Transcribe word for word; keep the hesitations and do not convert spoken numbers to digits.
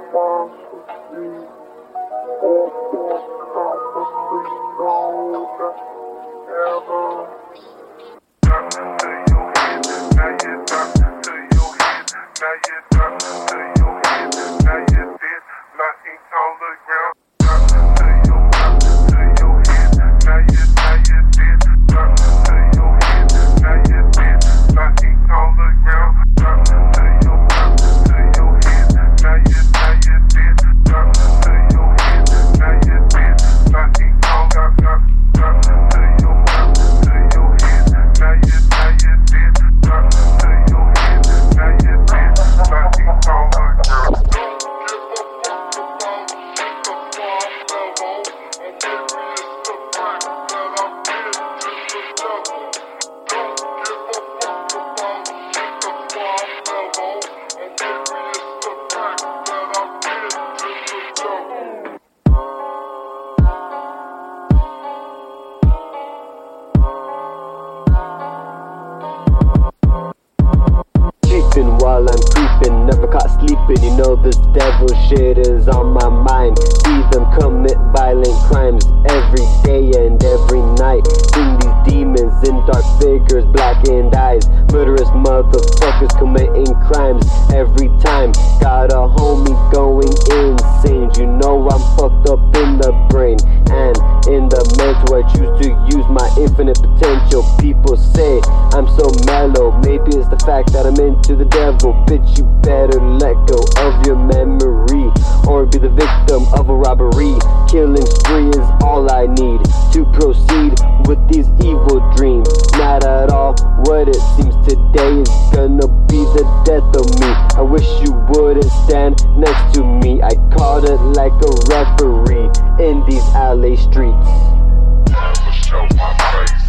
While I'm creeping, never caught sleeping. You know this devil shit is on my mind. See them commit violent crimes every day and every night. Seeing these demons in dark figures, blackened eyes. Murderous motherfuckers committing crimes every time. Got a homie going insane. You know I'm fucked up in the brain and in the mental. I choose to use my infinite potential. People say I'm so mellow. Maybe it's the fact that I'm into the devil. Bitch, you better let go of your memory or be the victim of a robbery. Killing spree is all I need to proceed with these evil dreams. Not at all what it seems. Today is gonna be the death of me. I wish you wouldn't stand next to me. I called it like a referee in these alley streets. Never show my face.